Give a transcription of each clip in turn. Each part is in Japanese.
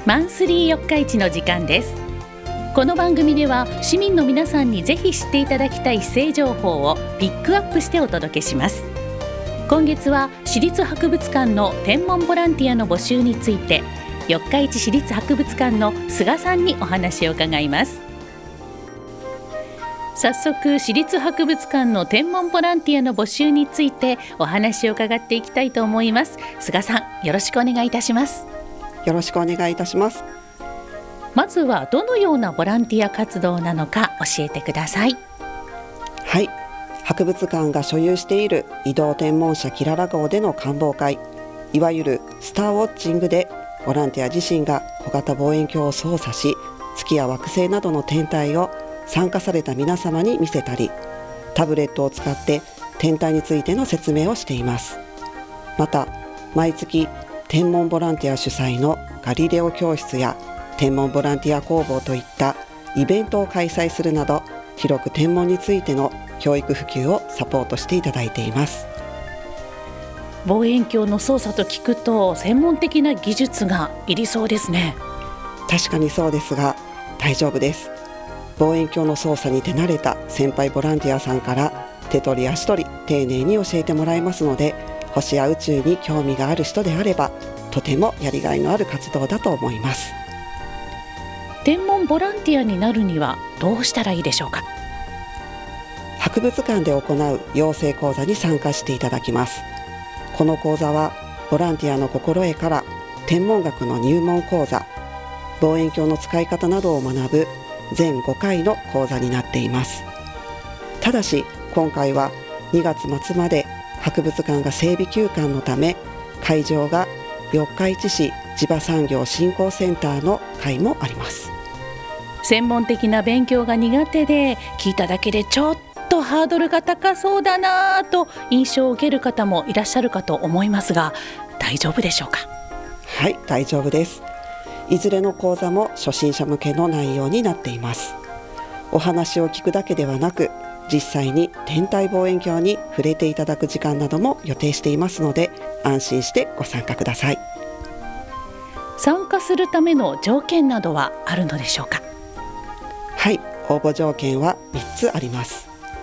マンスリー四日市の時間です。この番組では市民の皆さんにぜひ知っていただきたい市政情報をピックアップしてお届けします。今月は市立博物館の天文ボランティアの募集について、四日市市立博物館の菅さんにお話を伺います。早速、市立博物館の天文ボランティアの募集についてお話を伺っていきたいと思います。菅さん、よろしくお願いいたします。 よろしくお願いいたします。 まずはどのようなボランティア活動なのか教えてください。 はい、博物館が所有している移動天文車キララ号での観望会、いわゆるスターウォッチングで、ボランティア自身が小型望遠鏡を操作し、月や惑星などの天体を参加された皆様に見せたり、タブレットを使って天体についての説明をしています。また、毎月天文ボランティア主催のガリレオ教室や天文ボランティア工房といったイベントを開催するなど、広く天文についての教育普及をサポートしていただいています。 望遠鏡の操作と聞くと専門的な技術がいりそうですね。 確かにそうですが、大丈夫です。望遠鏡の操作に手慣れた先輩ボランティアさんから手取り足取り丁寧に教えてもらえますので、星や宇宙に興味がある人であればとてもやりがいのある活動だと思います。 天文ボランティアになるにはどうしたらいいでしょうか。 博物館で行う養成講座に参加していただきます。この講座はボランティアの心得から天文学の入門講座、望遠鏡の使い方などを学ぶ全5回の講座になっています。ただし今回は2月末まで博物館が整備休館のため、会場が四日市市地場産業振興センターの会もあります。 専門的な勉強が苦手で、聞いただけでちょっとハードルが高そうだなと印象を受ける方もいらっしゃるかと思いますが、大丈夫でしょうか。 はい、大丈夫です。いずれの講座も初心者向けの内容になっています。お話を聞くだけではなく、実際に天体望遠鏡に触れていただく時間なども予定していますので、安心してご参加ください。 参加するための条件などはあるのでしょうか。 はい、応募条件は3つあります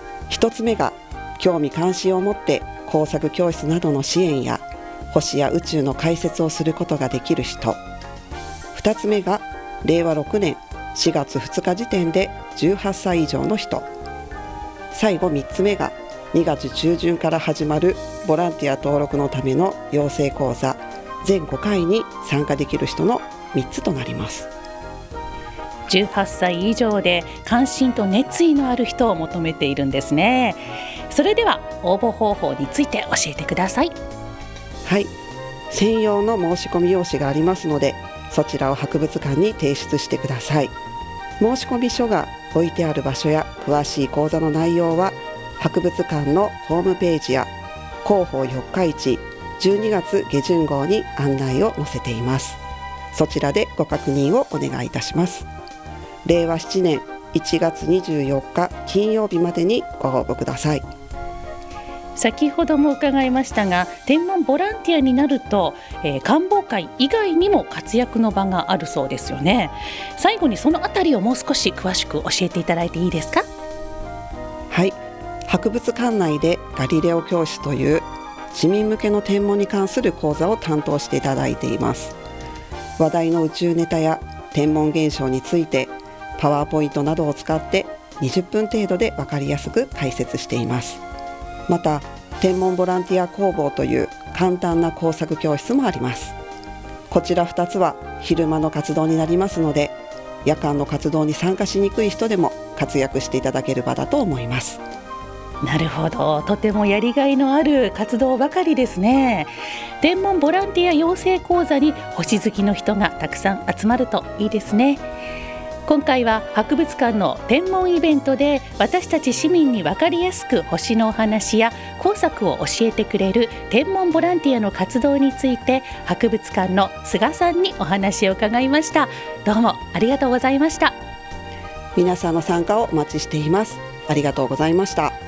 。1つ目が興味関心を持って工作教室などの支援や星や宇宙の解説をすることができる人。2つ目が令和6年4月2日時点で18歳以上の人。最後3つ目が2月中旬から始まるボランティア登録のための養成講座全5回に参加できる人の3つとなります。 18歳以上で関心と熱意のある人を求めているんですね。それでは応募方法について教えてください。 はい、専用の申し込み用紙がありますので、そちらを博物館に提出してください。申し込み書が置いてある場所や詳しい講座の内容は博物館のホームページや広報四日市12月下旬号に案内を載せています。そちらでご確認をお願いいたします。令和7年1月24日金曜日までにご応募ください。 先ほども伺いましたが、天文ボランティアになると、観望会以外にも活躍の場があるそうですよね。最後にそのあたりをもう少し詳しく教えていただいていいですか。 はい、博物館内でガリレオ教室という市民向けの天文に関する講座を担当していただいています。話題の宇宙ネタや天文現象についてパワーポイントなどを使って20分程度で分かりやすく解説しています。また天文ボランティア工房という簡単な工作教室もあります。こちら2つは昼間の活動になりますので、夜間の活動に参加しにくい人でも活躍していただける場だと思います。 なるほど、とてもやりがいのある活動ばかりですね。天文ボランティア養成講座に星好きの人がたくさん集まるといいですね。今回は博物館の天文イベントで私たち市民に分かりやすく星のお話や工作を教えてくれる天文ボランティアの活動について、博物館の菅さんにお話を伺いました。どうもありがとうございました。 皆さんの参加をお待ちしています。ありがとうございました。